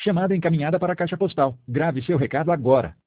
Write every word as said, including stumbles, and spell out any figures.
Chamada encaminhada para a caixa postal. Grave seu recado agora.